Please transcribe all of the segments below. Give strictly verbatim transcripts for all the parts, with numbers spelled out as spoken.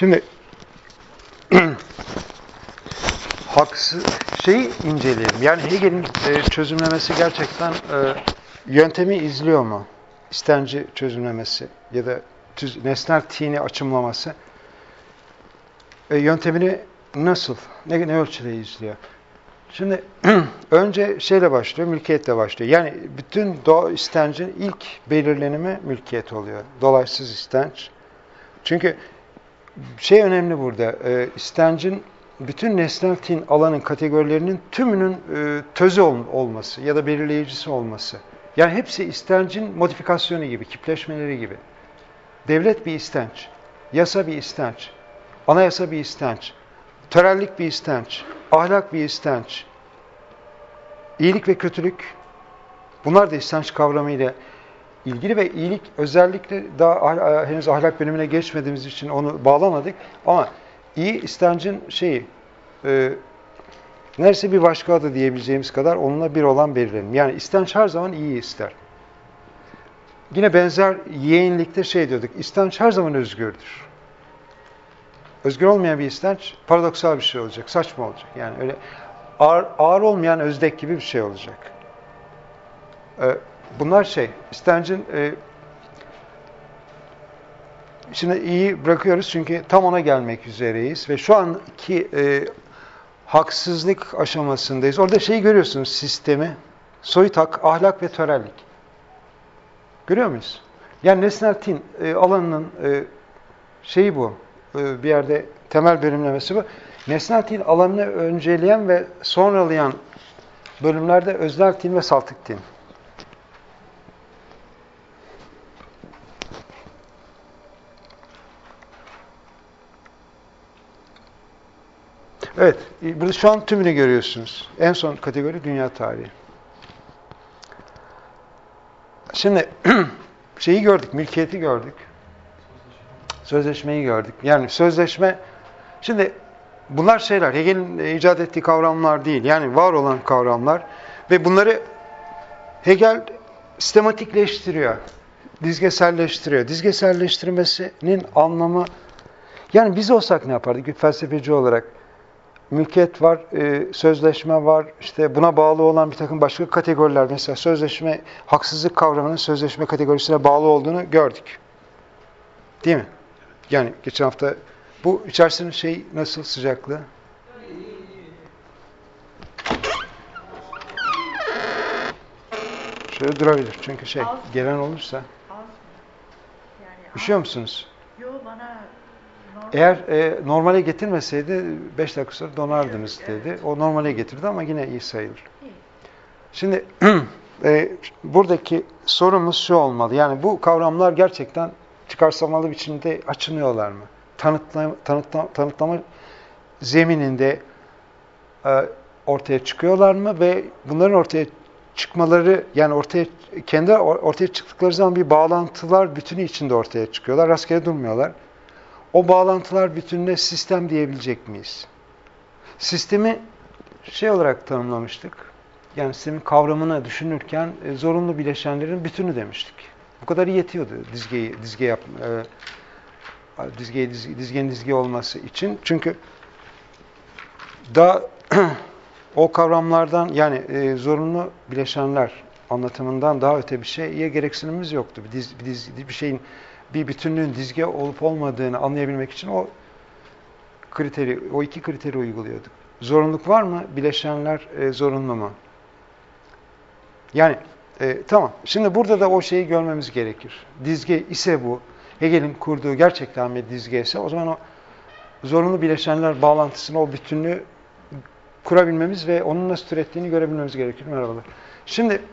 Şimdi haksız şeyi inceleyelim. Yani Hegel'in e, çözümlemesi gerçekten e, yöntemi izliyor mu? İstenci çözümlemesi ya da tüz, nesnel tini açımlaması e, yöntemini nasıl, ne, ne ölçüde izliyor? Şimdi önce şeyle başlıyor, mülkiyetle başlıyor. Yani bütün doğa istencin ilk belirlenimi mülkiyet oluyor. Dolaysız istenç. Çünkü şey önemli burada, e, istencin bütün nesnel tin alanın kategorilerinin tümünün e, tözü ol, olması ya da belirleyicisi olması. Yani hepsi istencin modifikasyonu gibi, kipleşmeleri gibi. Devlet bir istenç, yasa bir istenç, anayasa bir istenç, törellik bir istenç, ahlak bir istenç, iyilik ve kötülük, bunlar da istenç kavramıyla ilgili ve iyilik özellikle daha henüz ahlak bölümüne geçmediğimiz için onu bağlamadık. Ama iyi istencin şeyi, e, neredeyse bir başka adı diyebileceğimiz kadar onunla bir olan belirlenim. Yani istenç her zaman iyi ister. Yine benzer yeğenlikte şey diyorduk, istenç her zaman özgürdür. Özgür olmayan bir istenç paradoksal bir şey olacak, saçma olacak. Yani öyle ağır, ağır olmayan özdek gibi bir şey olacak. E, bunlar şey, istencin e, şimdi iyi bırakıyoruz çünkü tam ona gelmek üzereyiz ve şu anki e, haksızlık aşamasındayız. Orada şeyi görüyorsunuz, sistemi, soyut hak, ahlak ve törellik. Görüyor muyuz? Yani nesnel tin e, alanının e, şeyi bu, e, bir yerde temel bölümlemesi bu. Nesnel tin alanını önceleyen ve sonralayan bölümlerde öznel tin ve saltık tin. Evet, burada şu an tümünü görüyorsunuz. En son kategori dünya tarihi. Şimdi şeyi gördük, mülkiyeti gördük. Sözleşmeyi gördük. Yani sözleşme, şimdi bunlar şeyler, Hegel'in icat ettiği kavramlar değil. Yani var olan kavramlar ve bunları Hegel sistematikleştiriyor, dizgeselleştiriyor. Dizgeselleştirmesinin anlamı, yani biz olsak ne yapardık bir felsefeci olarak? Mülkiyet var, e, sözleşme var, işte buna bağlı olan bir takım başka kategoriler, mesela sözleşme, haksızlık kavramının sözleşme kategorisine bağlı olduğunu gördük. Değil mi? Yani geçen hafta bu içerisinin şey nasıl, sıcaklığı? Şöyle durabilir çünkü şey, gelen olursa. Üşüyor musunuz? Yok, bana normal. Eğer e, normale getirmeseydi beş dakika sonra donardınız dedi. O normale getirdi ama yine iyi sayılır. Şimdi e, buradaki sorumuz şu olmalı. Yani bu kavramlar gerçekten çıkarsamalı biçimde açınıyorlar mı? Tanıtlama, tanıtlama, tanıtlama zemininde e, ortaya çıkıyorlar mı? Ve bunların ortaya çıkmaları, yani ortaya kendi ortaya çıktıkları zaman bir bağlantılar bütünü içinde ortaya çıkıyorlar. Rastgele durmuyorlar. O bağlantılar bütününe sistem diyebilecek miyiz? Sistemi şey olarak tanımlamıştık. Yani sistemin kavramını düşünürken e, zorunlu bileşenlerin bütünü demiştik. Bu kadar yetiyordu dizgeyi dizge yap e, dizgeyi dizge, dizgenin dizge olması için. Çünkü daha o kavramlardan, yani e, zorunlu bileşenler anlatımından daha öte bir şeye gereksinimimiz yoktu. Bir, diz, bir, diz, bir şeyin, bir bütünlüğün dizge olup olmadığını anlayabilmek için o kriteri, o iki kriteri uyguluyorduk. Zorunluluk var mı? Bileşenler e, zorunlu mu? Yani e, tamam. Şimdi burada da o şeyi görmemiz gerekir. Dizge ise bu, Hegel'in kurduğu gerçekten bir dizge ise, o zaman o zorunlu bileşenler bağlantısını, o bütünlüğü kurabilmemiz ve onun nasıl türettiğini görebilmemiz gerekir. Merhabalar. Şimdi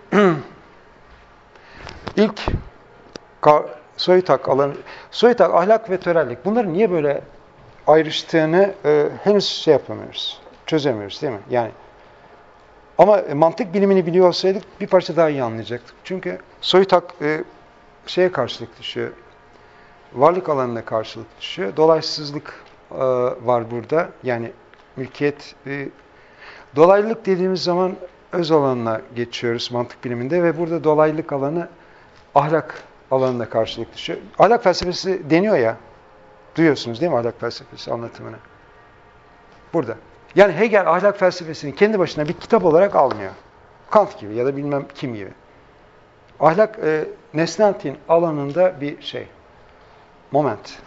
ilk soyut hak alanı, soyut hak, ahlak ve törellik. Bunların niye böyle ayrıştığını e, henüz şey yapamıyoruz, çözemiyoruz değil mi? Yani ama mantık bilimini biliyor olsaydık bir parça daha iyi anlayacaktık. Çünkü soyut hak e, şeye karşılık düşüyor, varlık alanına karşılık düşüyor. Dolaysızlık e, var burada. Yani mülkiyet, e, dolaylılık dediğimiz zaman öz alanına geçiyoruz mantık biliminde ve burada dolaylılık alanı ahlak alanına karşılık düşüyor. Ahlak felsefesi deniyor ya, Duyuyorsunuz değil mi ahlak felsefesi anlatımını? Burada. Yani Hegel ahlak felsefesini kendi başına bir kitap olarak almıyor. Kant gibi ya da bilmem kim gibi. Ahlak e, nesnelliğin alanında bir şey. Moment.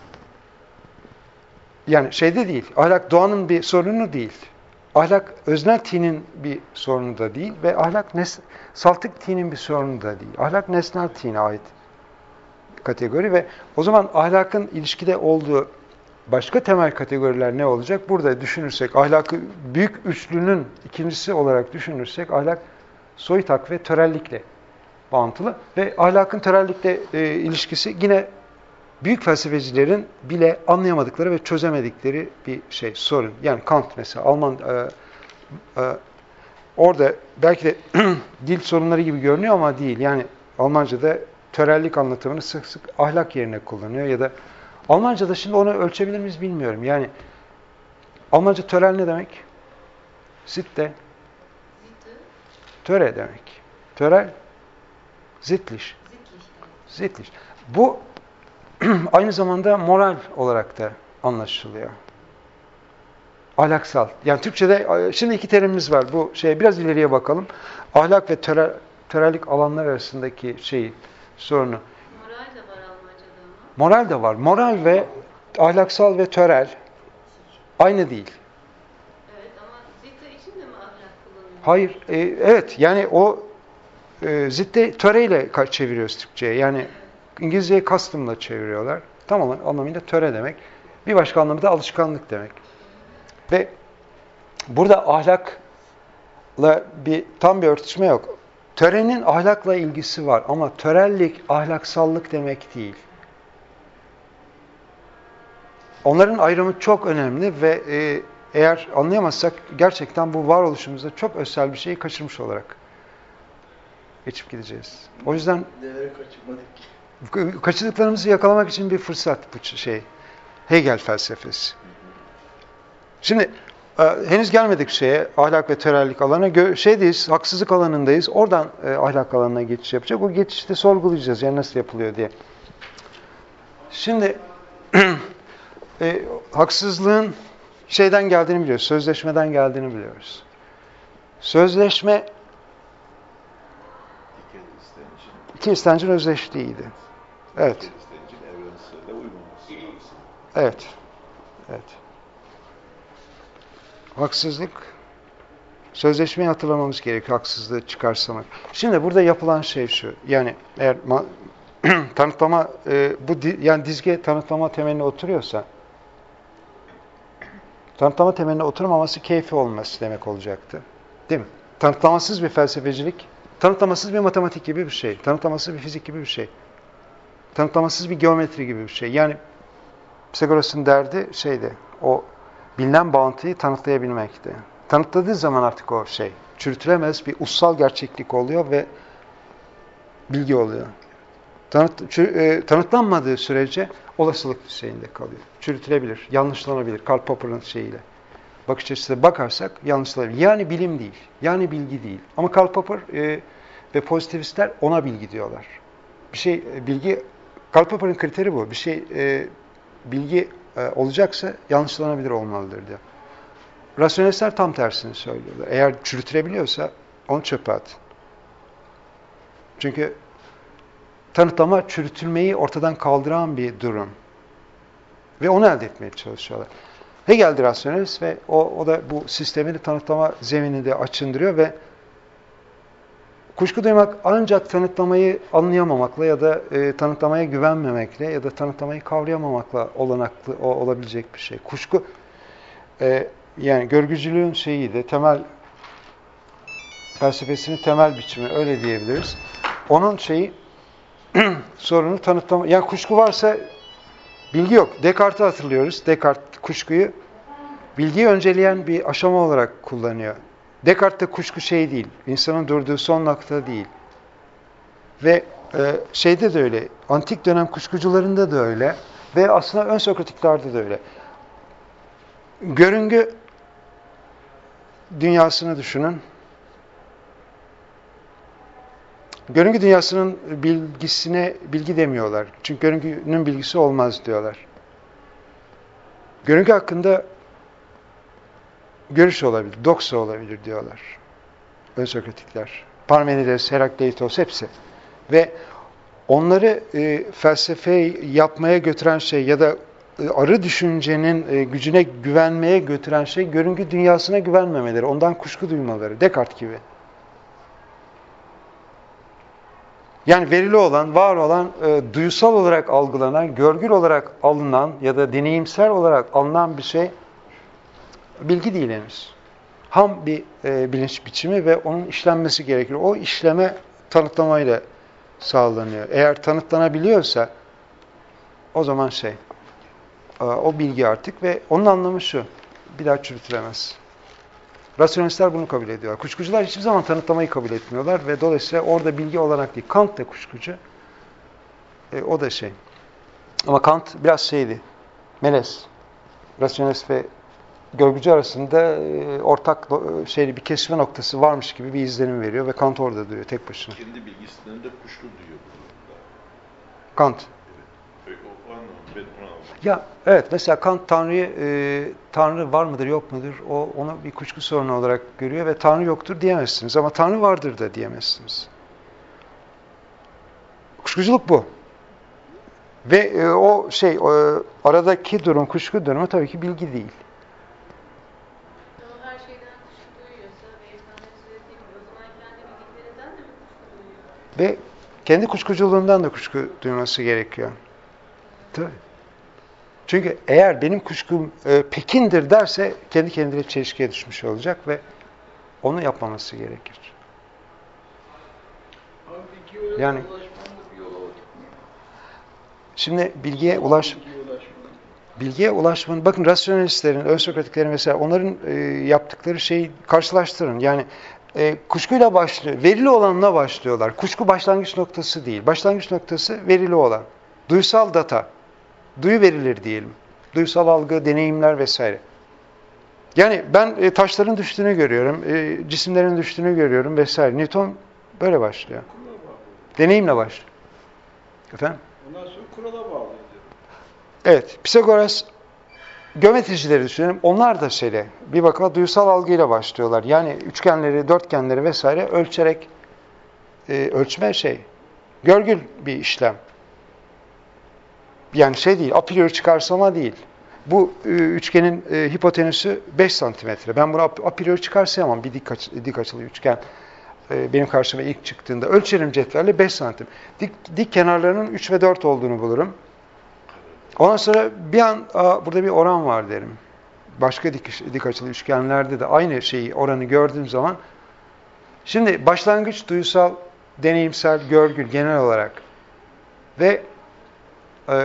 Yani şeyde değil. Ahlak doğanın bir sorunu değil. Ahlak öznel tinin bir sorunu da değil ve ahlak nes saltık tinin bir sorunu da değil. Ahlak nesnel tine ait kategori ve o zaman ahlakın ilişkide olduğu başka temel kategoriler ne olacak? Burada düşünürsek ahlakı büyük üçlünün ikincisi olarak düşünürsek ahlak soyut ve törellikle bağıntılı ve ahlakın törellikle e, ilişkisi yine büyük felsefecilerin bile anlayamadıkları ve çözemedikleri bir şey, sorun. Yani Kant mesela, Alman e, e, orada belki de dil sorunları gibi görünüyor ama değil. Yani Almanca'da törellik anlatımını sık sık ahlak yerine kullanıyor ya da Almanca'da şimdi onu ölçebilir miyiz bilmiyorum. Yani Almanca törel ne demek? Sitte. Töre demek. Törel Sittlich. Sittlich. Bu aynı zamanda moral olarak da anlaşılıyor. Ahlaksal. Yani Türkçe'de şimdi iki terimimiz var. Bu şeye biraz ileriye bakalım. Ahlak ve töre, törellik alanlar arasındaki şeyi, sorunu. Moral de var Almanca'da ama. Moral de var. Moral ve ahlaksal ve törel aynı değil. Evet ama Zitta için de mi ahlak kullanılıyor? Hayır. E, evet. Yani o e, zitte töreyle çeviriyoruz Türkçe'ye. Yani İngilizceyi custom'la çeviriyorlar. Tam anlamıyla töre demek. Bir başka anlamı da alışkanlık demek. Ve burada ahlakla bir tam bir örtüşme yok. Törenin ahlakla ilgisi var ama törellik ahlaksallık demek değil. Onların ayrımı çok önemli ve e, eğer anlayamazsak gerçekten bu varoluşumuzda çok özel bir şeyi kaçırmış olarak geçip gideceğiz. O yüzden Neleri kaçırmadık ki? kaçırdıklarımızı yakalamak için bir fırsat bu şey. Hegel felsefesi. Şimdi e, henüz gelmedik şeye, ahlak ve törellik alanına. Gö şeydeyiz, haksızlık alanındayız. Oradan e, ahlak alanına geçiş yapacak. O geçişte sorgulayacağız yani nasıl yapılıyor diye. Şimdi e, haksızlığın şeyden geldiğini biliyoruz, sözleşmeden geldiğini biliyoruz. Sözleşme iki istencin özdeşliğiydi. Evet. Evet. Evet. Haksızlık, sözleşmeyi hatırlamamız gerekiyor haksızlığı çıkarsamak. Şimdi burada yapılan şey şu, yani eğer tanıtlama, e, bu di, yani dizge tanıtlama temeline oturuyorsa, tanıtlama temeline oturmaması keyfi olması demek olacaktı. Değil mi? Tanıtlamasız bir felsefecilik, tanıtlamasız bir matematik gibi bir şey, tanıtlamasız bir fizik gibi bir şey, tanıtlamasız bir geometri gibi bir şey. Yani Pisagoras'ın derdi şeydi, o bilinen bağıntıyı tanıtlayabilmekti. Tanıtladığı zaman artık o şey, çürütülemez bir ussal gerçeklik oluyor ve bilgi oluyor. Tanıt, çür, e, tanıtlanmadığı sürece olasılık düzeyinde kalıyor. Çürütülebilir, yanlışlanabilir. Karl Popper'ın şeyiyle. Bakış açısına bakarsak yanlışlanabilir. Yani bilim değil, yani bilgi değil. Ama Karl Popper e, ve pozitivistler ona bilgi diyorlar. Bir şey, e, bilgi, Karl Popper'ın kriteri bu. Bir şey, e, bilgi e, olacaksa yanlışlanabilir olmalıdır diyor. Rasyonelistler tam tersini söylüyorlar. Eğer çürütülebiliyorsa onu çöpe at. Çünkü tanıtlama çürütülmeyi ortadan kaldıran bir durum. Ve onu elde etmeye çalışıyorlar. Hegel'di rasyonelist ve o, o da bu sistemini tanıtlama zemininde açındırıyor ve kuşku duymak ancak tanıtlamayı anlayamamakla ya da e, tanıtlamaya güvenmemekle ya da tanıtlamayı kavrayamamakla olanaklı o, olabilecek bir şey. Kuşku e, yani görgücülüğün şeyi de temel felsefesinin temel biçimi öyle diyebiliriz. Onun şeyi sorunu tanıtlama. Yani kuşku varsa bilgi yok. Descartes'i hatırlıyoruz. Descartes kuşkuyu bilgiyi önceleyen bir aşama olarak kullanıyor. Descartes'te kuşku şey değil. İnsanın durduğu son nokta değil. Ve e, şeyde de öyle. Antik dönem kuşkucularında da öyle. Ve aslında ön Sokratiklerde de öyle. Görüngü dünyasını düşünün. Görüngü dünyasının bilgisine bilgi demiyorlar. Çünkü görüngünün bilgisi olmaz diyorlar. görüntü hakkında görüş olabilir, doksa olabilir diyorlar. Ön Sokratikler. Parmenides, Herakleitos hepsi. Ve onları e, felsefe yapmaya götüren şey ya da e, arı düşüncenin e, gücüne güvenmeye götüren şey görüntü dünyasına güvenmemeleri, ondan kuşku duymaları. Descartes gibi. Yani verili olan, var olan, e, duyusal olarak algılanan, görgül olarak alınan ya da deneyimsel olarak alınan bir şey bilgi değil henüz. Ham bir e, bilinç biçimi ve onun işlenmesi gerekir. O işleme tanıtlamayla sağlanıyor. Eğer tanıtlanabiliyorsa o zaman şey, e, o bilgi artık ve onun anlamı şu, bir daha çürütülemez. Rasyonelistler bunu kabul ediyorlar. Kuşkucular hiçbir zaman tanıtlamayı kabul etmiyorlar ve dolayısıyla orada bilgi olarak değil. Kant da kuşkucu. E, o da şey. Ama Kant biraz şeydi, melez. Rasyonelist ve görgücü arasında e, ortak e, şeyli bir kesme noktası varmış gibi bir izlenim veriyor ve Kant orada duruyor tek başına. Kendi bilgisinden de kuşku duyuyor. Kant. Evet. O, o anlamda ben onu anladım. Ya evet, mesela Kant Tanrı'yı e, Tanrı var mıdır yok mudur o onu bir kuşku sorunu olarak görüyor ve Tanrı yoktur diyemezsiniz ama Tanrı vardır da diyemezsiniz. Kuşkuculuk bu. Ve e, o şey e, aradaki durum, kuşku durumu tabii ki bilgi değil. O her şeyden kuşku duyuyorsa ve insanların söylediği gibi o zaman kendi bildiklerinden de mi kuşku duyuyor? Ve kendi kuşkuculuğundan da kuşku duyması gerekiyor. Tabii. Çünkü eğer benim kuşkum e, Pekin'dir derse kendi kendine çelişkiye düşmüş olacak ve onu yapmaması gerekir. Abi bilgiye Yani- ulaşmanın da bir yolu var. Şimdi bilgiye ulaş Bilgiye ulaşmanın. bilgiye ulaşmanın, bakın rasyonelistlerin, ön Sokratiklerin mesela onların e, yaptıkları şeyi karşılaştırın. Yani e, kuşkuyla başlıyor, verili olanla başlıyorlar. Kuşku başlangıç noktası değil. Başlangıç noktası verili olan. Duysal data. Duyu verilir diyelim. Duysal algı, deneyimler vesaire. Yani ben e, taşların düştüğünü görüyorum, e, cisimlerin düştüğünü görüyorum vesaire. Newton böyle başlıyor. Kurala bağlı. Deneyimle başlıyor. Efendim? Ondan sonra kurala bağlı. Evet, Pisagoras geometricileri düşünelim. Onlar da şeyle, bir bakıma duysal algıyla başlıyorlar. Yani üçgenleri, dörtgenleri vesaire ölçerek, e, ölçme şey, görgül bir işlem. Yani şey değil, a priori çıkarsama değil. Bu e, üçgenin e, hipotenüsü beş santimetre. Ben bunu a, a priori çıkarsayamam. Bir dik, açı, dik açılı üçgen e, benim karşıma ilk çıktığında. Ölçerim cetvelle beş santim. Dik, dik kenarlarının üç ve dört olduğunu bulurum. Ondan sonra bir an aa, burada bir oran var derim. Başka dik, dik açılı üçgenlerde de aynı şeyi, oranı gördüğüm zaman. Şimdi başlangıç duysal, deneyimsel, görgül genel olarak ve e,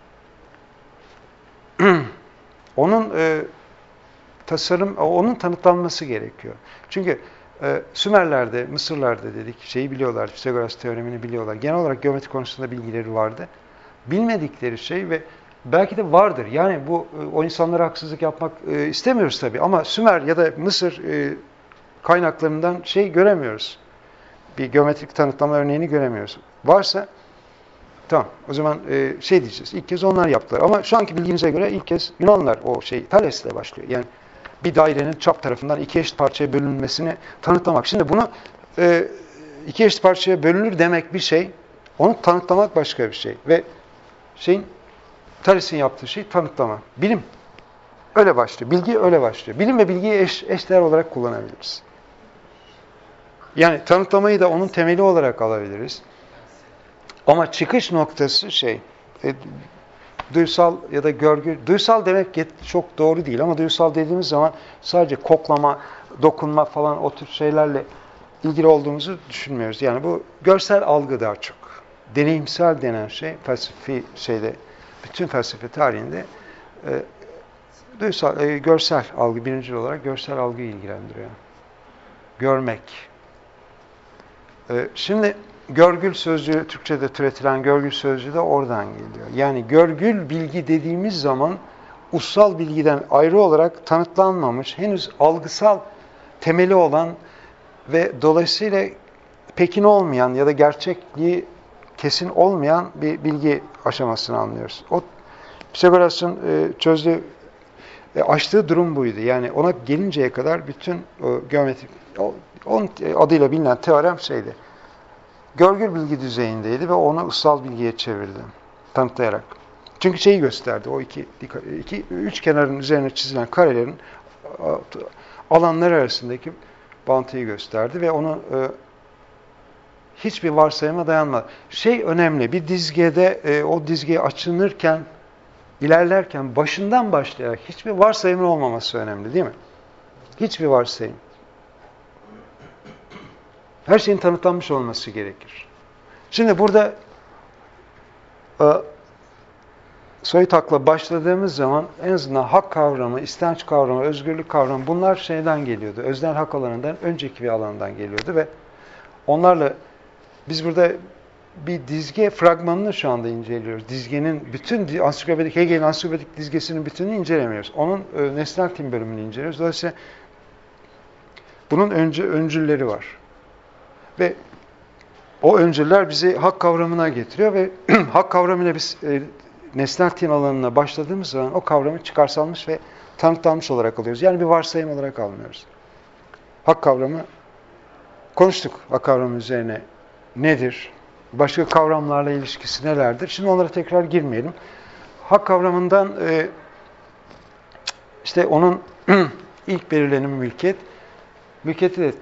onun e, tasarım, onun tanıtlanması gerekiyor. Çünkü e, Sümerler'de, Mısırlar'da dedik, şeyi biliyorlar, Pisagoras teoremini biliyorlar. Genel olarak geometri konusunda bilgileri vardı. Bilmedikleri şey ve belki de vardır. Yani bu o insanlara haksızlık yapmak e, istemiyoruz tabii ama Sümer ya da Mısır e, kaynaklarından şey göremiyoruz. Bir geometrik tanıtlama örneğini göremiyoruz. Varsa tamam, o zaman e, şey diyeceğiz, ilk kez onlar yaptılar. Ama şu anki bilgimize göre ilk kez Yunanlılar o şey, Thales'le başlıyor. Yani bir dairenin çap tarafından iki eşit parçaya bölünmesini tanıtlamak. Şimdi bunu e, iki eşit parçaya bölünür demek bir şey, onu tanıtlamak başka bir şey. Ve şeyin, Thales'in yaptığı şey tanıtlama. Bilim öyle başlıyor, bilgi öyle başlıyor. Bilim ve bilgiyi eş, eşdeğer olarak kullanabiliriz. Yani tanıtlamayı da onun temeli olarak alabiliriz. Ama çıkış noktası şey, e, duysal ya da görgü, duysal demek çok doğru değil ama duysal dediğimiz zaman sadece koklama, dokunma falan o tür şeylerle ilgili olduğumuzu düşünmüyoruz. Yani bu görsel algı daha çok. Deneyimsel denen şey, felsefi şeyde, bütün felsefe tarihinde e, duysal, e, görsel algı, birinci olarak görsel algıyı ilgilendiriyor. Görmek. E, şimdi görgül sözcüğü, Türkçe'de türetilen görgül sözcüğü de oradan geliyor. Yani görgül bilgi dediğimiz zaman ussal bilgiden ayrı olarak tanıtlanmamış, henüz algısal temeli olan ve dolayısıyla pekin olmayan ya da gerçekliği kesin olmayan bir bilgi aşamasını anlıyoruz. O Pisagoras'ın e, çözdüğü E, açtığı durum buydu. Yani ona gelinceye kadar bütün o geometrik, o, onun adıyla bilinen teorem şeydi. Görgül bilgi düzeyindeydi ve onu ıssal bilgiye çevirdi. Tanıtlayarak. Çünkü şeyi gösterdi. O iki, iki üç kenarın üzerine çizilen karelerin alanları arasındaki bağıntıyı gösterdi ve onu e, hiçbir varsayıma dayanmadı. Şey önemli. Bir dizgede e, o dizge açılırken, ilerlerken başından başlayarak hiçbir varsayımın olmaması önemli, değil mi? Hiçbir varsayım. Her şeyin tanıtlanmış olması gerekir. Şimdi burada e, Soytak'la başladığımız zaman en azından hak kavramı, istenç kavramı, özgürlük kavramı bunlar şeyden geliyordu. Öznel hak alanından önceki bir alandan geliyordu ve onlarla biz burada bir dizge fragmanını şu anda inceliyoruz. Dizgenin bütün ansiklopedik, Hegel'in ansiklopedik dizgesinin bütününü incelemiyoruz. Onun e, nesnel tim bölümünü inceliyoruz. Dolayısıyla bunun önce öncülleri var. Ve o öncüller bizi hak kavramına getiriyor ve hak kavramıyla biz e, nesnel tim alanına başladığımız zaman o kavramı çıkarsalmış ve tanıtlanmış olarak alıyoruz. Yani bir varsayım olarak almıyoruz. Hak kavramı konuştuk. Hak kavramı üzerine nedir? Başka kavramlarla ilişkisi nelerdir? Şimdi onlara tekrar girmeyelim. Hak kavramından e, işte onun ilk belirlenimi mülkiyet. Mülkiyeti de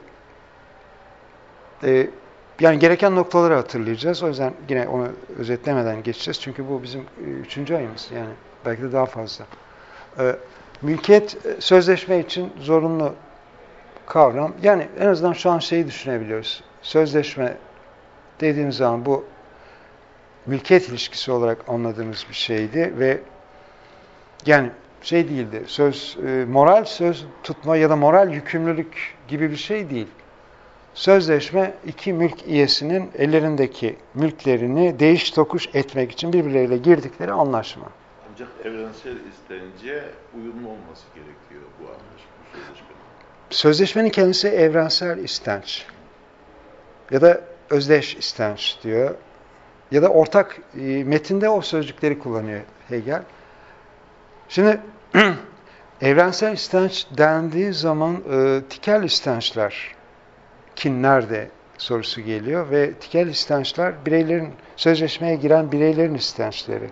e, yani gereken noktaları hatırlayacağız. O yüzden yine onu özetlemeden geçeceğiz. Çünkü bu bizim e, üçüncü ayımız. Yani belki de daha fazla. E, mülkiyet sözleşme için zorunlu kavram. Yani en azından şu an şeyi düşünebiliyoruz. Sözleşme dediğimiz zaman bu mülkiyet ilişkisi olarak anladığımız bir şeydi ve yani şey değildi, söz, e, moral söz tutma ya da moral yükümlülük gibi bir şey değil. Sözleşme iki mülk üyesinin ellerindeki mülklerini değiş tokuş etmek için birbirleriyle girdikleri anlaşma. Ancak evrensel istence uyumlu olması gerekiyor bu anlaşma, bu sözleşmenin. Sözleşmenin kendisi evrensel istenç ya da özdeş istenç diyor. Ya da ortak e, metinde o sözcükleri kullanıyor Hegel. Şimdi evrensel istenç dendiği zaman e, tikel istençler kim nerede sorusu geliyor ve tikel istençler bireylerin, sözleşmeye giren bireylerin istençleri.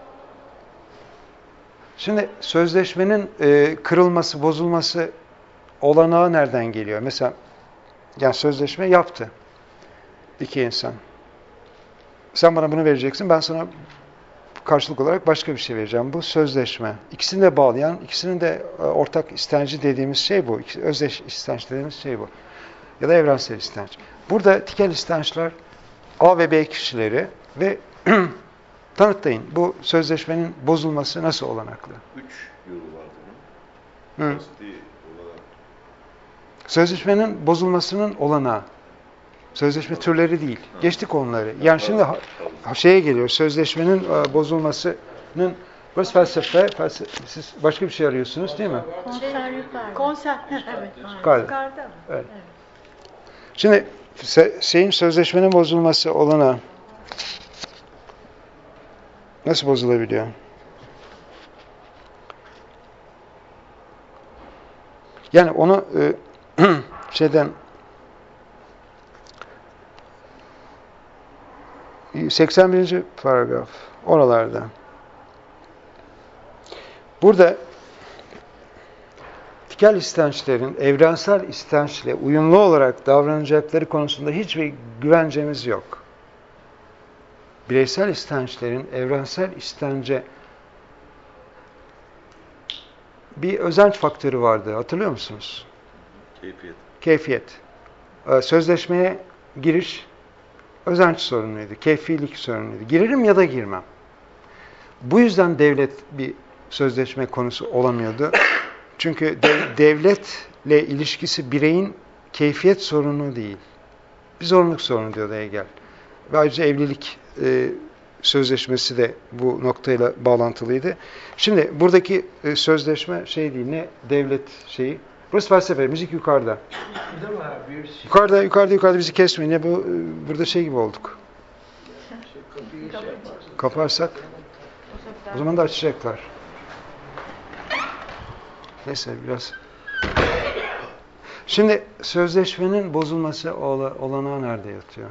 Şimdi sözleşmenin e, kırılması, bozulması olanağı nereden geliyor? Mesela yani sözleşme yaptı iki insan. Sen bana bunu vereceksin, ben sana karşılık olarak başka bir şey vereceğim. Bu sözleşme. İkisini de bağlayan, ikisinin de ortak istenci dediğimiz şey bu. Özdeş istenç dediğimiz şey bu. Ya da evrensel istenç. Burada tikel istençler A ve B kişileri ve tanıtlayın. Bu sözleşmenin bozulması nasıl olanaklı? Üç yolu var bunun. Hı. Kasti olarak. Sözleşmenin bozulmasının olanağı. Sözleşme türleri değil. Geçtik onları. Yani şimdi ha, şeye geliyor. Sözleşmenin e, bozulmasının burası felsefe, felsefe. Siz başka bir şey arıyorsunuz değil mi? Konser yukarıda. Konser. Evet. Yukarıda. Yukarıda mı? Evet. Şimdi şeyin sözleşmenin bozulması olanağı nasıl bozulabiliyor? Yani onu e, şeyden seksen birinci paragraf oralarda. Burada tikel istençlerin evrensel istençle uyumlu olarak davranacakları konusunda hiçbir güvencemiz yok. Bireysel istençlerin evrensel istence bir özenç faktörü vardı. Hatırlıyor musunuz? Keyfiyet. Keyfiyet. Sözleşmeye giriş özenç sorunuydu. Keyfilik sorunuydu. Girerim ya da girmem. Bu yüzden devlet bir sözleşme konusu olamıyordu. Çünkü dev, devletle ilişkisi bireyin keyfiyet sorunu değil. Bir zorunluluk sorunu diyordu Hegel. Ve ayrıca evlilik e, sözleşmesi de bu noktayla bağlantılıydı. Şimdi buradaki e, sözleşme şey değil, ne devlet şeyi. Burası felsefe, müzik yukarıda. Yukarıda, yukarıda, yukarıda bizi kesmeyin. Ya bu, e, burada şey gibi olduk. Kaparsak o zaman da açacaklar. Neyse biraz. Şimdi sözleşmenin bozulması ola- olanağı nerede yatıyor?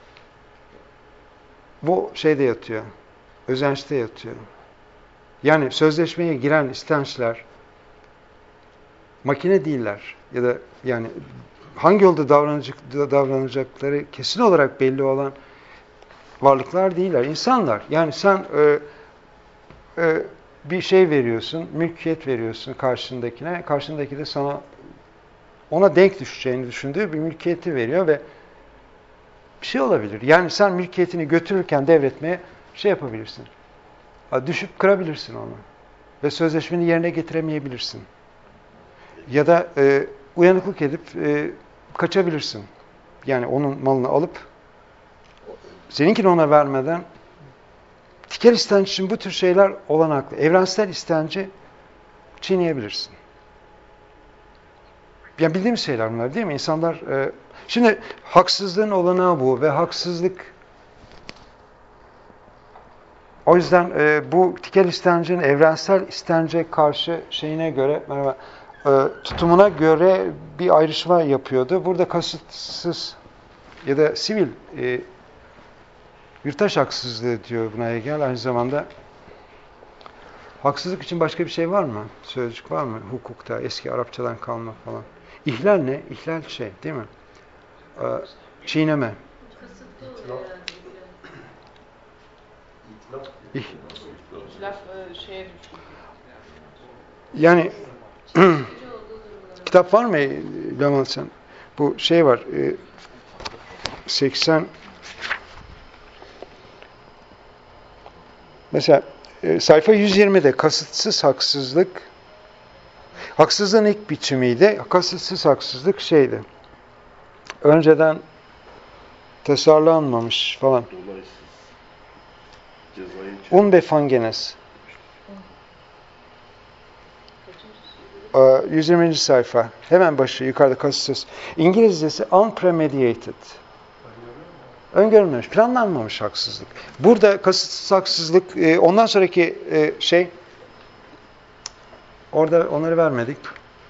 Bu şeyde yatıyor. Özençte yatıyor. Yani sözleşmeye giren istençler makine değiller. Ya da yani hangi yolda davranacak, davranacakları kesin olarak belli olan varlıklar değiller. İnsanlar. Yani sen e, e, bir şey veriyorsun, mülkiyet veriyorsun karşındakine. Karşındaki de sana ona denk düşeceğini düşündüğü bir mülkiyeti veriyor ve bir şey olabilir. Yani sen mülkiyetini götürürken devretmeye şey yapabilirsin. Düşüp kırabilirsin onu. Ve sözleşmeni yerine getiremeyebilirsin. Ya da e, uyanıklık edip e, kaçabilirsin. Yani onun malını alıp seninkini ona vermeden tikel istenç için bu tür şeyler olanaklı. Evrensel istenci çiğneyebilirsin. Yani bildiğimiz şeyler bunlar değil mi? İnsanlar e, şimdi haksızlığın olanağı bu ve haksızlık o yüzden e, bu tikel istencin evrensel istence karşı şeyine göre merhaba, e, tutumuna göre bir ayrışma yapıyordu. Burada kasıtsız ya da sivil e, yurttaş haksızlığı diyor buna Hegel. Aynı zamanda haksızlık için başka bir şey var mı? Sözcük var mı? Hukukta, eski Arapçadan kalma falan. İhlal ne? İhlal şey değil mi? E, çiğneme. Kısıtlı oluyor herhalde. İh, Laf e, şeye düştü. yani Çeşitli olduğu durumlar. kitap var mı Leman sen? Bu şey var. E, seksen mesela e, sayfa yüz yirmide kasıtsız haksızlık haksızlığın ilk biçimiydi. Kasıtsız haksızlık şeydi. Önceden tasarlanmamış falan. Dolaysız. Cezayı Unbefangenes. yüz yirminci sayfa. Hemen başı yukarıda kasıtsız. İngilizcesi unpremeditated. Öngörülmemiş, planlanmamış haksızlık. Burada kasıtsız haksızlık, e, ondan sonraki e, şey, orada onları vermedik.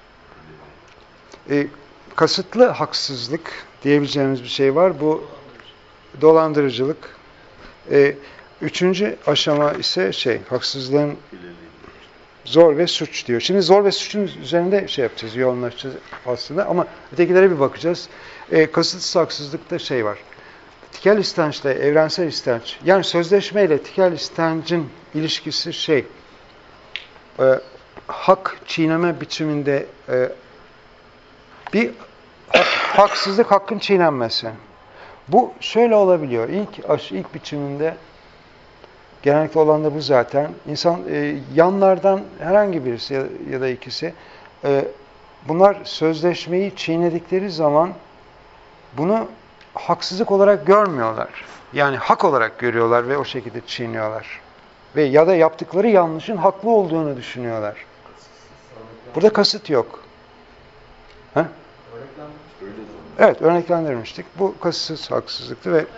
E, kasıtlı haksızlık diyebileceğimiz bir şey var. Bu dolandırıcılık. E, üçüncü aşama ise şey, haksızlığın zor ve suç diyor. Şimdi zor ve suçun üzerinde şey yapacağız, yoğunlaşacağız aslında ama ötekilere bir bakacağız. E, kasıtsız haksızlıkta şey var. Tikel istençle evrensel istenç, yani sözleşmeyle tikel istencin ilişkisi şey, e, hak çiğneme biçiminde e, bir hak, haksızlık, hakkın çiğnenmesi. Bu şöyle olabiliyor. İlk aş, ilk biçiminde genellikle olan da bu zaten. İnsan e, yanlardan herhangi birisi ya, ya da ikisi e, bunlar sözleşmeyi çiğnedikleri zaman bunu haksızlık olarak görmüyorlar. Yani hak olarak görüyorlar ve o şekilde çiğniyorlar. Ve ya da yaptıkları yanlışın haklı olduğunu düşünüyorlar. Burada kasıt yok. Ha? Evet, örneklendirmiştik. Bu kasıtsız haksızlıktı ve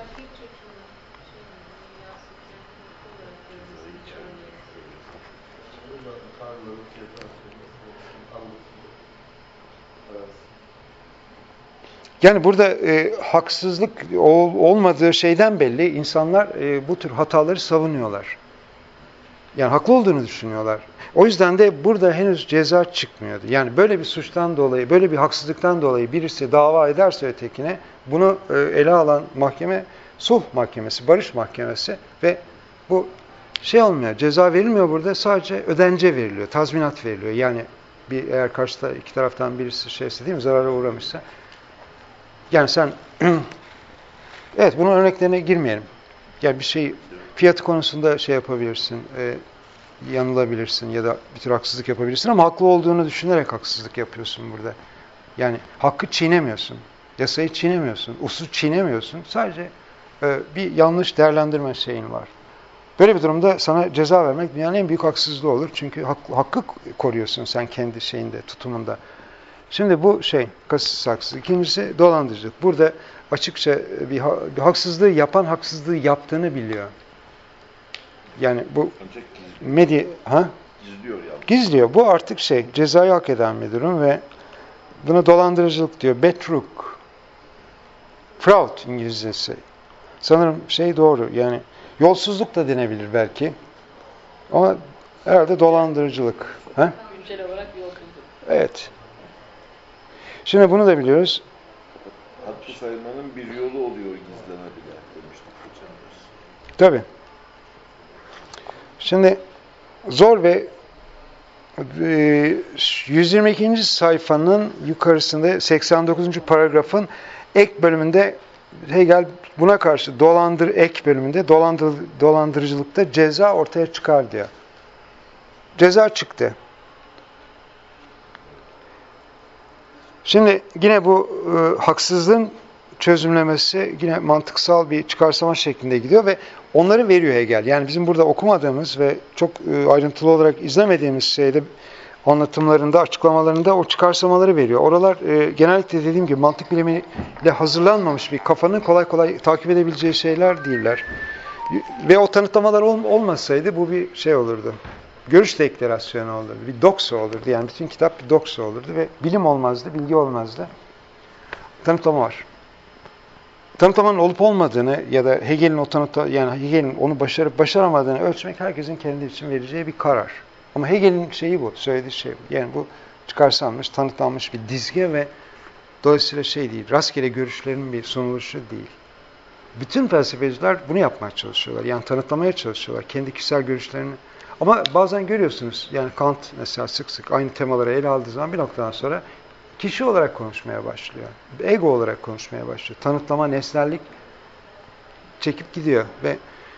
yani burada e, haksızlık ol, olmadığı şeyden belli. İnsanlar e, bu tür hataları savunuyorlar. Yani haklı olduğunu düşünüyorlar. O yüzden de burada henüz ceza çıkmıyordu. Yani böyle bir suçtan dolayı, böyle bir haksızlıktan dolayı birisi dava ederse ötekine bunu e, ele alan mahkeme sulh mahkemesi, barış mahkemesi ve bu şey olmuyor, ceza verilmiyor burada, sadece ödence veriliyor, tazminat veriliyor. Yani bir eğer karşıda iki taraftan birisi şeyse değil mi, zarara uğramışsa. Yani sen evet bunun örneklerine girmeyelim. Yani bir şey fiyatı konusunda şey yapabilirsin, e, yanılabilirsin ya da bir tür haksızlık yapabilirsin ama haklı olduğunu düşünerek haksızlık yapıyorsun burada. Yani hakkı çiğnemiyorsun, yasayı çiğnemiyorsun, usul çiğnemiyorsun. Sadece e, bir yanlış değerlendirme şeyin var. Böyle bir durumda sana ceza vermek dünyanın en büyük haksızlığı olur. Çünkü hak, hakkı koruyorsun sen kendi şeyinde, tutumunda. Şimdi bu şey, kasıtsız haksızlık. İkincisi dolandırıcılık. Burada açıkça bir, bir haksızlığı yapan haksızlığı yaptığını biliyor. Yani bu medya... Ha? Gizliyor yani. Gizliyor. Bu artık şey, cezayı hak eden bir durum ve buna dolandırıcılık diyor. Betrug. Fraud İngilizcesi. Sanırım şey doğru. Yani yolsuzluk da denebilir belki. Ama herhalde dolandırıcılık. He? Güncel olarak yolsuzluk. Evet. Şimdi bunu da biliyoruz. Hakkı saymanın bir yolu oluyor gizlenebilen demiştik geçen ders. Tabii. Şimdi zor ve e, yüz yirmi ikinci sayfanın yukarısında seksen dokuzuncu paragrafın ek bölümünde Hegel buna karşı dolandır ek bölümünde dolandır, dolandırıcılıkta ceza ortaya çıkar diyor. Ceza çıktı. Şimdi yine bu e, haksızlığın çözümlemesi yine mantıksal bir çıkarsama şeklinde gidiyor ve onları veriyor Hegel. Yani bizim burada okumadığımız ve çok e, ayrıntılı olarak izlemediğimiz şeyde anlatımlarında, açıklamalarında o çıkarsamaları veriyor. Oralar e, genellikle dediğim gibi mantık bilimiyle hazırlanmamış bir kafanın kolay kolay takip edebileceği şeyler değiller. Ve o tanıtlamalar ol, olmasaydı bu bir şey olurdu. Görüş deklarasyonu olurdu. Bir dokso olurdu. Yani bütün kitap bir dokso olurdu ve bilim olmazdı, bilgi olmazdı. Tanıtlama var. Tanıtlamanın olup olmadığını ya da Hegel'in o tanıtla, yani Hegel'in onu başarıp başaramadığını ölçmek herkesin kendi için vereceği bir karar. Ama Hegel'in şeyi bu, söylediği şey bu. Yani bu çıkarsanmış, tanıtlanmış bir dizge ve dolayısıyla şey değil, rastgele görüşlerin bir sunuluşu değil. Bütün felsefeciler bunu yapmaya çalışıyorlar. Yani tanıtlamaya çalışıyorlar. Kendi kişisel görüşlerini. Ama bazen görüyorsunuz, yani Kant mesela sık sık aynı temaları ele aldığı zaman bir noktadan sonra kişi olarak konuşmaya başlıyor. Ego olarak konuşmaya başlıyor. Tanıtlama, nesnellik çekip gidiyor ve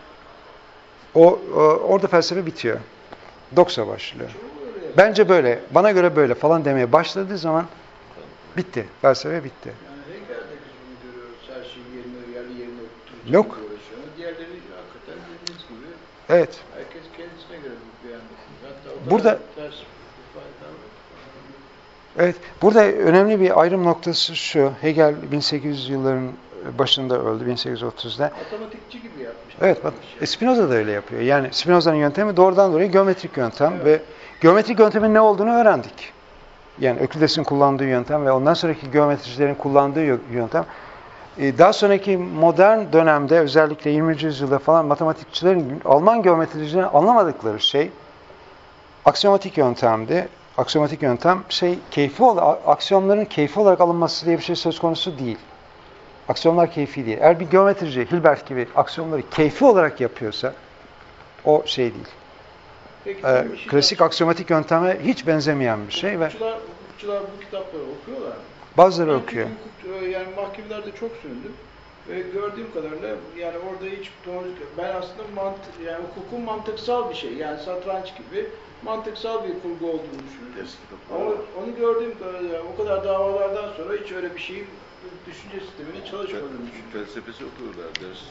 o, o orada felsefe bitiyor. Doksa başlıyor. Bence böyle, bana göre böyle falan demeye başladığı zaman bitti. Felsefe bitti. Yani Hegel'de biz bunu görüyoruz. Her şeyi yerine, yerli yerine oturtuyor. Yok. Diğerleri hakikaten dediğiniz gibi Evet. herkes kendisine göre bir beyan ediyor. Hatta o Burada kadar ters ifadeler var. Evet, burada önemli bir ayrım noktası şu. Hegel bin sekiz yüz yılların başında öldü, bin sekiz yüz otuzda. Matematikçi gibi yapmış. Evet, bak, Spinoza da öyle yapıyor. Yani Spinoza'nın yöntemi doğrudan doğruya geometrik yöntem evet. Ve geometrik yöntemin ne olduğunu öğrendik. Yani Öklides'in kullandığı yöntem ve ondan sonraki geometricilerin kullandığı yöntem. Daha sonraki modern dönemde özellikle yirminci yüzyılda falan matematikçilerin Alman geometricilerin anlamadıkları şey aksiomatik yöntemdi. Aksiomatik yöntem şey keyfi olarak, aksiyonların keyfi olarak alınması diye bir şey söz konusu değil. Aksiyonlar keyfi değil. Eğer bir geometrici Hilbert gibi aksiyonları keyfi olarak yapıyorsa o şey değil. Peki, Ee, bir şey klasik daha... aksiyomatik yönteme hiç benzemeyen bir şey ve hukukçular, hukukçular bu kitapları okuyorlar mı? bazıları Ben okuyor. Hukuk, yani mahkemelerde çok sürdüm ve gördüğüm kadarıyla yani orada hiç doğru, ben aslında mantık, yani hukukun mantıksal bir şey, yani satranç gibi mantıksal bir kurgu olduğunu düşünüyorum. Ama onu gördüğüm kadarıyla o kadar davalardan sonra hiç öyle bir şeyin düşünce sistemine çalışmadığını düşünüyorum. Felsefesi okuyorlar ders.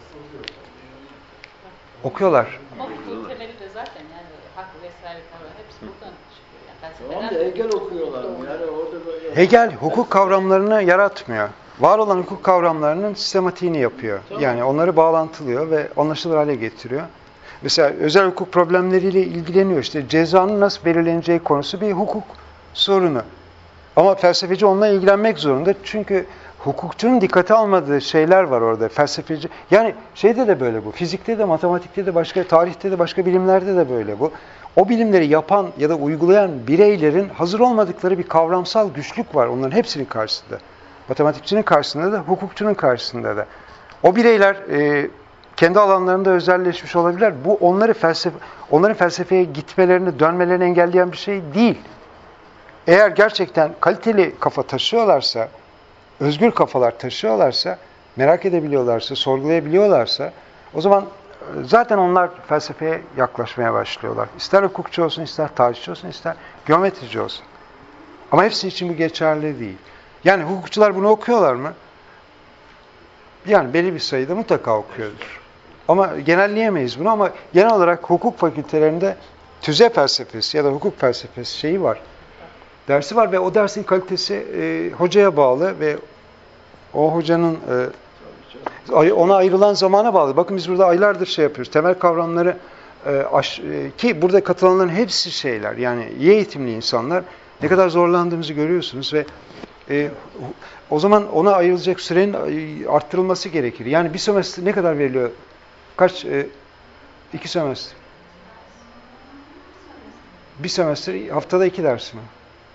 Okuyorlar. Ama hukuk temeli de zaten yani hak vesaire kavramı hepsi buradan çıkıyor. Yani Tamam da felsefeden Hegel okuyorlar mı? Yani orada böyle... Hegel hukuk kavramlarını yaratmıyor. Var olan hukuk kavramlarının sistematiğini yapıyor. Tamam. Yani onları bağlantılıyor ve anlaşılır hale getiriyor. Mesela özel hukuk problemleriyle ilgileniyor. İşte cezanın nasıl belirleneceği konusu bir hukuk sorunu. Ama felsefeci onunla ilgilenmek zorunda. Çünkü hukukçunun dikkate almadığı şeyler var orada. Felsefeci. Yani şeyde de böyle bu. Fizikte de, matematikte de, başka tarihte de, başka bilimlerde de böyle bu. O bilimleri yapan ya da uygulayan bireylerin hazır olmadıkları bir kavramsal güçlük var onların hepsinin karşısında. Matematikçinin karşısında da, hukukçunun karşısında da. O bireyler e, kendi alanlarında özelleşmiş olabilirler. Bu onları felsefe, onların felsefeye gitmelerini, dönmelerini engelleyen bir şey değil. Eğer gerçekten kaliteli kafa taşıyorlarsa, özgür kafalar taşıyorlarsa, merak edebiliyorlarsa, sorgulayabiliyorlarsa, o zaman zaten onlar felsefeye yaklaşmaya başlıyorlar. İster hukukçu olsun, ister tarihçi olsun, ister geometrici olsun. Ama hepsi için bu geçerli değil. Yani hukukçular bunu okuyorlar mı? Yani belli bir sayıda mutlaka okuyordur. Ama genelleyemeyiz bunu ama genel olarak hukuk fakültelerinde tüze felsefesi ya da hukuk felsefesi şeyi var. Dersi var ve o dersin kalitesi e, hocaya bağlı ve o hocanın e, ona ayrılan zamana bağlı. Bakın biz burada aylardır şey yapıyoruz. Temel kavramları e, aş, e, ki burada katılanların hepsi şeyler, yani iyi eğitimli insanlar, ne kadar zorlandığımızı görüyorsunuz ve e, o zaman ona ayrılacak sürenin e, arttırılması gerekir. Yani bir sömestr ne kadar veriliyor? Kaç? E, iki sömestr. Bir sömestr haftada iki ders mi?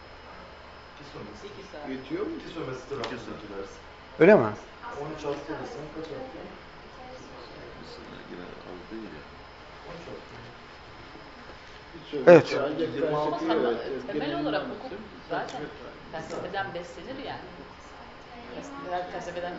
İki saat. Yetiyor mu? İki sömestr altındaki ders. Öyle mi? on üç hafta desem kaç hafta? Yine az değil ya. on üç hafta. Evet. Ancak yirmi altı felsefi, Ama evet, temel genel olarak anlamda. hukuk zaten felsefeden beslenir yani. Felsefeden, felsefeden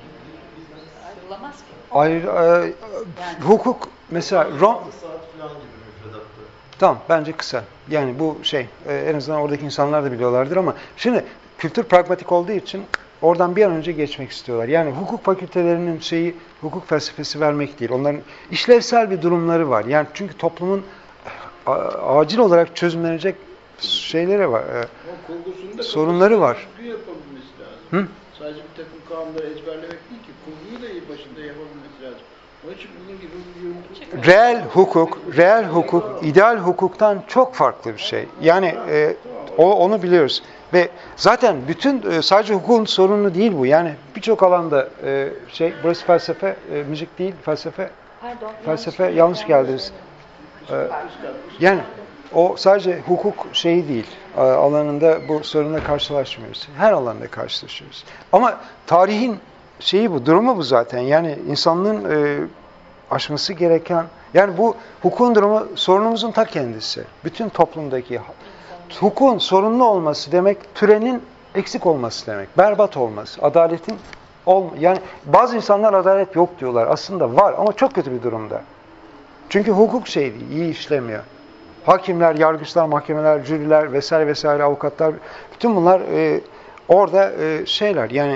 ayrılamaz ki. Ayrı, e, hukuk mesela Rom, altı saat falan gibi müfredatta. tamam bence kısa. Yani bu şey e, en azından oradaki insanlar da biliyorlardır ama şimdi kültür pragmatik olduğu için oradan bir an önce geçmek istiyorlar. Yani hukuk fakültelerinin şeyi hukuk felsefesi vermek değil. Onların işlevsel bir durumları var. Yani çünkü toplumun a, acil olarak çözümlenecek şeyleri var. E, O kurgusunda sorunları var. kurguyu yapabilmesi lazım. Hı? Sadece bir takım kanunları ezberlemek değil ki, kurguyu da iyi başında yapabilmesi lazım. Onun için bunun gibi yürütmek Reel hukuk, reel hukuk, ideal hukuktan çok farklı bir şey. Yani e, o onu biliyoruz. Ve zaten bütün e, sadece hukukun sorunu değil bu. Yani birçok alanda e, şey burası felsefe, e, müzik değil, felsefe. Pardon. Felsefe yanlış geldiniz. E, yani o sadece hukuk şeyi değil. E, alanında bu sorunla karşılaşmıyoruz. Her alanda karşılaşıyoruz. Ama tarihin şeyi bu, durumu bu zaten. Yani insanlığın e, aşması gereken, yani bu hukukun durumu sorunumuzun ta kendisi. Bütün toplumdaki hukukun sorunlu olması demek, türenin eksik olması demek, berbat olması, adaletin ol, yani bazı insanlar adalet yok diyorlar. Aslında var ama çok kötü bir durumda. Çünkü hukuk şey değil, iyi işlemiyor. Hakimler, yargıçlar, mahkemeler, jüriler vesaire vesaire, avukatlar, bütün bunlar e, orada e, şeyler, yani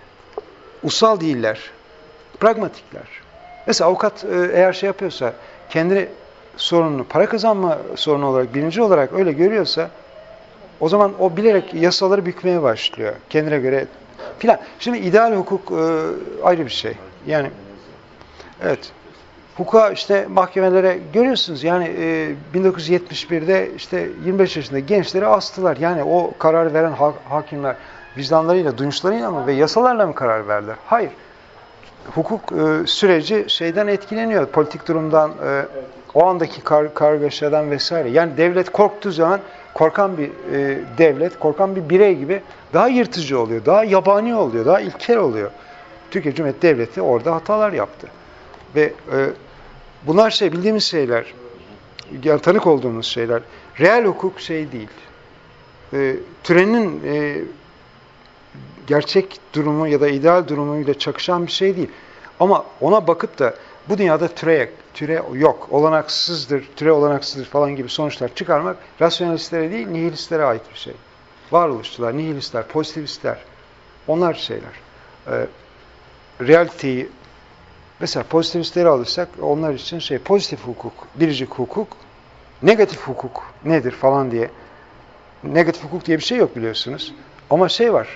ussal değiller, pragmatikler. Mesela avukat e, eğer şey yapıyorsa, kendi sorununu, para kazanma sorunu olarak, birinci olarak öyle görüyorsa, o zaman o bilerek yasaları bükmeye başlıyor. Kendine göre filan. Şimdi ideal hukuk e, ayrı bir şey. Yani evet. Hukuka işte mahkemelere görüyorsunuz. Yani e, bin dokuz yüz yetmiş birde işte yirmi beş yaşında gençleri astılar. Yani o karar veren ha hakimler vicdanlarıyla, duyuşlarıyla mı ve yasalarla mı karar verdiler? Hayır. Hukuk e, süreci şeyden etkileniyor. Politik durumdan, e, o andaki kar, kargaşadan vesaire. Yani devlet korktuğu zaman korkan bir e, devlet, korkan bir birey gibi daha yırtıcı oluyor, daha yabani oluyor, daha ilkel oluyor. Türkiye Cumhuriyeti Devleti orada hatalar yaptı. Ve e, bunlar şey, bildiğimiz şeyler, yani tanık olduğumuz şeyler. Reel hukuk şey değil. E, türenin e, gerçek durumu ya da ideal durumuyla çakışan bir şey değil. Ama ona bakıp da bu dünyada türe, türe yok, olanaksızdır, türe olanaksızdır falan gibi sonuçlar çıkarmak rasyonalistlere değil, nihilistlere ait bir şey. Varoluşçular, nihilistler, pozitivistler, onlar şeyler. E, realiteyi, mesela pozitivistleri alırsak onlar için şey, pozitif hukuk, biricik hukuk, negatif hukuk nedir falan diye. Negatif hukuk diye bir şey yok biliyorsunuz. Ama şey var,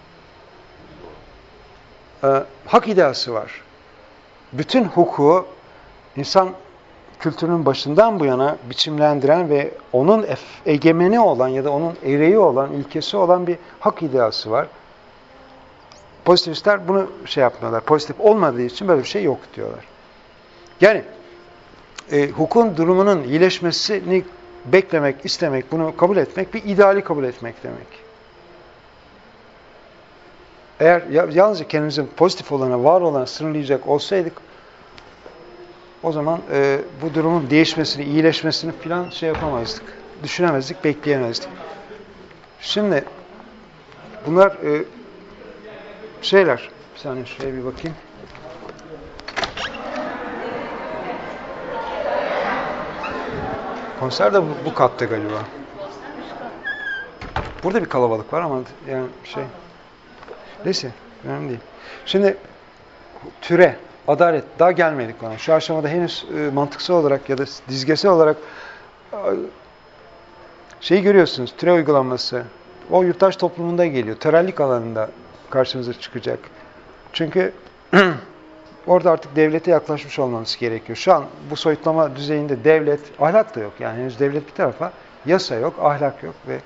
e, hak ideası var. Bütün hukuku insan kültürünün başından bu yana biçimlendiren ve onun egemeni olan ya da onun ereği olan, ilkesi olan bir hak ideası var. Pozitivistler bunu şey yapmıyorlar. Pozitif olmadığı için böyle bir şey yok diyorlar. Yani e, hukukun durumunun iyileşmesini beklemek, istemek, bunu kabul etmek bir ideali kabul etmek demek. Eğer yalnızca kendimizin pozitif olana, var olana sınırlayacak olsaydık, o zaman e, bu durumun değişmesini, iyileşmesini falan şey yapamazdık. Düşünemezdik, bekleyemezdik. Şimdi bunlar e, şeyler. Bir saniye şuraya bir bakayım. Konser de bu, bu katta galiba. Burada bir kalabalık var ama yani şey... Neyse, önemli değil. Şimdi türe, adalet, daha gelmedik ona. Şu aşamada henüz e, mantıksal olarak ya da dizgesel olarak e, şeyi görüyorsunuz, türe uygulanması. O yurttaş toplumunda geliyor. Törellik alanında karşımıza çıkacak. Çünkü orada artık devlete yaklaşmış olmanız gerekiyor. Şu an bu soyutlama düzeyinde devlet, ahlak da yok. Yani henüz devlet bir tarafa, yasa yok, ahlak yok ve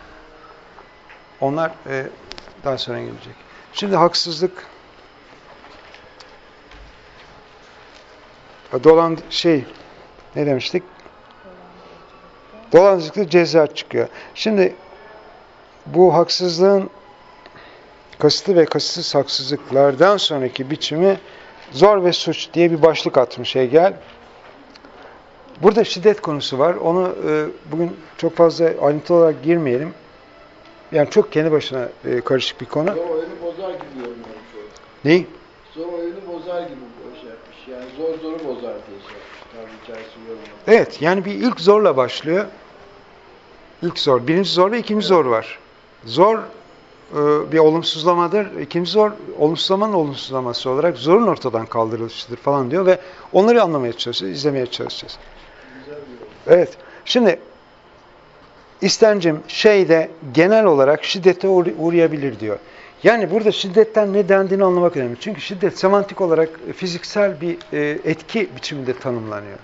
onlar e, daha sonra gelecek. Şimdi haksızlık, dolan şey, ne demiştik? Dolandırıcılıkta ceza çıkıyor. Şimdi bu haksızlığın kasıtlı ve kasıtsız haksızlıklardan sonraki biçimi zor ve suç diye bir başlık atmış Hegel. Burada şiddet konusu var. Onu e, bugün çok fazla ayrıntılı olarak girmeyelim. Yani çok kendi başına e, karışık bir konu. Zor oyunu bozar gibi yorumlamış orada. Ne? Zor oyunu bozar gibi bir şey yapmış. Yani zor zoru bozar diye şey yapmış. Tabii hikayesi yorumlamış. Evet, yani bir ilk zorla başlıyor. İlk zor. Birinci zor ve ikinci zor var. Zor e, bir olumsuzlamadır. İkinci zor, olumsuzlamanın olumsuzlaması olarak zorun ortadan kaldırılışıdır falan diyor ve onları anlamaya çalışacağız, izlemeye çalışacağız. Güzel bir yorum. Evet, şimdi istencim şeyde genel olarak şiddete uğra- uğrayabilir diyor. Yani burada şiddetten ne dendiğini anlamak önemli. Çünkü şiddet semantik olarak fiziksel bir e, etki biçiminde tanımlanıyor.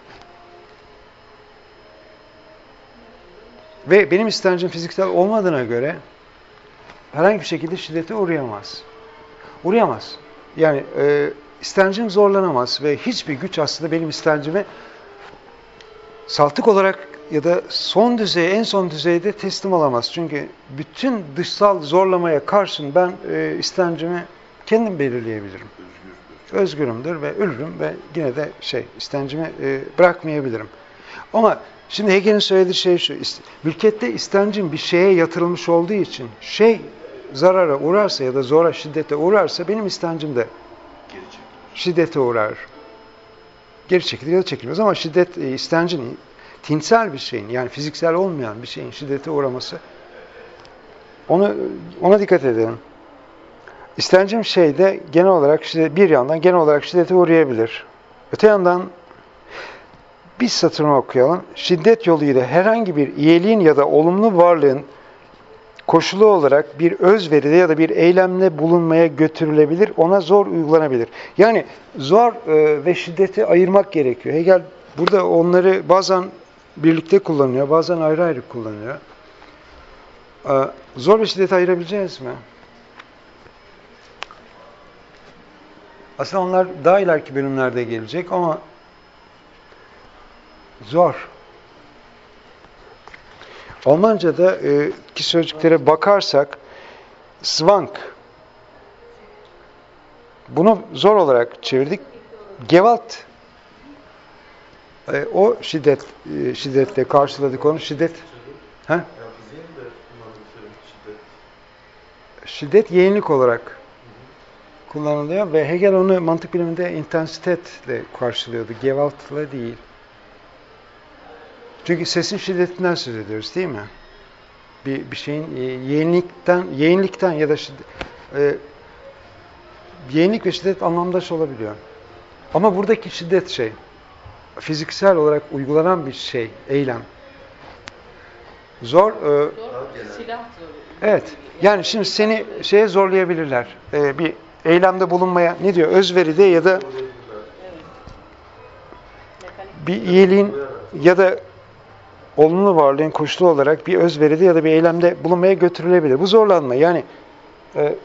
Ve benim istencim fiziksel olmadığına göre herhangi bir şekilde şiddete uğrayamaz. Uğrayamaz. Yani e, istencim zorlanamaz ve hiçbir güç aslında benim istencimi saltık olarak ya da son düzeye, en son düzeyde teslim olamaz. Çünkü bütün dışsal zorlamaya karşın ben e, istencimi kendim belirleyebilirim. Özgürdür. Özgürümdür ve ölürüm ve yine de şey istencimi e, bırakmayabilirim. Ama şimdi Hegel'in söylediği şey şu, mülkiyette istencin bir şeye yatırılmış olduğu için şey zarara uğrarsa ya da zora, şiddete uğrarsa benim istencim de Geri çekilir. şiddete uğrar. Geri çekilir ya da çekilmez ama şiddet e, istencin tinsel bir şeyin yani fiziksel olmayan bir şeyin şiddete uğraması onu ona dikkat edelim. İstencim şeyde genel olarak şiddet, bir yandan genel olarak şiddete uğrayabilir. Öte yandan bir satırını okuyalım. Şiddet yoluyla herhangi bir iyiliğin ya da olumlu varlığın koşulu olarak bir özveride ya da bir eylemle bulunmaya götürülebilir, ona zor uygulanabilir. Yani zor e, ve şiddeti ayırmak gerekiyor. Hegel burada onları bazen birlikte kullanıyor, bazen ayrı ayrı kullanıyor. E, zor ve şiddeti ayırabileceğiz mi? Aslında onlar daha ileriki bölümlerde gelecek ama zor. Almanca'da e, ki sözcüklere bakarsak Zwang bunu zor olarak çevirdik. Gewalt e, o şiddet e, şiddetle karşıladık onu. Şiddet he? Ya fiziğin de kullandığı şiddet. Şiddet yeğenlik olarak kullanılıyor ve Hegel onu mantık biliminde intensitetle karşılıyordu. Gewalt'la değil. Çünkü sesin şiddetinden söz ediyoruz değil mi? Bir, bir şeyin e, yeğenlikten, yeğenlikten ya da şiddet, e, yeğenlik ve şiddet anlamdaş olabiliyor. Ama buradaki şiddet şey, fiziksel olarak uygulanan bir şey, eylem. Zor. E, Zor, silah zor. evet. Yani şimdi seni şeye zorlayabilirler. E, bir eylemde bulunmaya, ne diyor? Özveride ya da Evet. Mekanik. bir iyiliğin ya da olumlu varlığın koşulu olarak bir özveride ya da bir eylemde bulunmaya götürülebilir. Bu zorlanma. Yani e,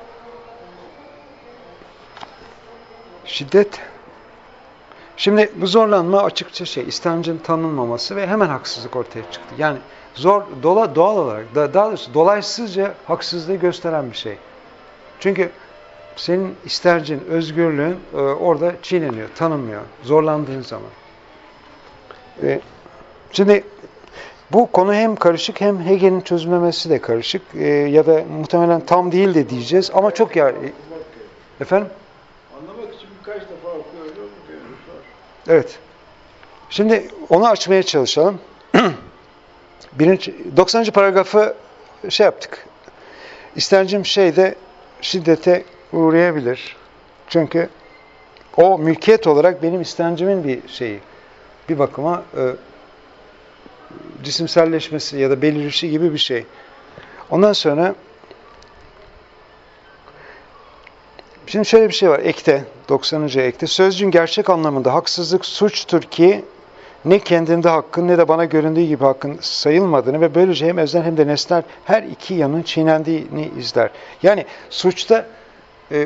şiddet. Şimdi bu zorlanma açıkça şey, istencin tanınmaması ve hemen haksızlık ortaya çıktı. Yani zor, dola, doğal olarak, da, daha doğrusu dolaysızca haksızlığı gösteren bir şey. Çünkü senin istencin, özgürlüğün e, orada çiğneniyor, tanınmıyor. Zorlandığın zaman. E, şimdi bu konu hem karışık hem Hegel'in çözümlemesi de karışık. E, ya da muhtemelen tam değil de diyeceğiz ama çok ya... Efendim? Anlamak için birkaç defa okuyor, öyle okuyor. Evet. Şimdi onu açmaya çalışalım. Birinci, doksanıncı paragrafı şey yaptık. İstencim şeyde şiddete uğrayabilir. Çünkü o mülkiyet olarak benim istencimin bir şeyi. Bir bakıma e, cisimselleşmesi ya da belirişi gibi bir şey. Ondan sonra Şimdi şöyle bir şey var. Ekte, doksanıncı ekte. Sözcüğün gerçek anlamında haksızlık suçtur ki ne kendinde hakkın ne de bana göründüğü gibi hakkın sayılmadığını ve böylece hem özden hem de nesnel her iki yanın çiğnendiğini izler. Yani suçta e,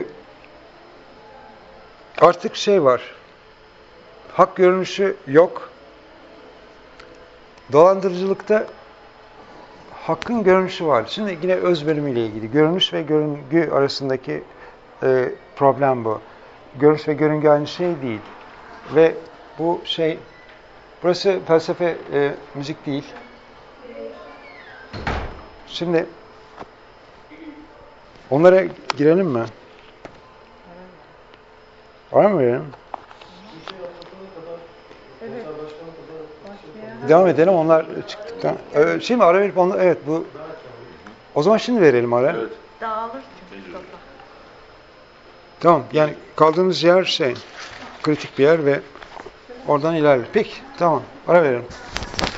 artık şey var. Hak görünüşü yok. Dolandırıcılıkta hakkın görünüşü var. Şimdi yine öz bölümüyle ilgili. Görünüş ve görüngü arasındaki e, problem bu. Görünüş ve görüngü aynı şey değil. Ve bu şey, burası felsefe, e, müzik değil. Şimdi onlara girelim mi? Var mı verelim? Bir şey anlatana kadar, Evet. konser başlana kadar şey Devam edelim. Onlar çıktıktan. Ee, şimdi ara verip onlar, evet bu. O zaman şimdi verelim ara. Evet. Dağılır çünkü kafa. Tamam. Yani kaldığımız yer şey, kritik bir yer ve oradan ilerle. Peki. Tamam. Ara verelim.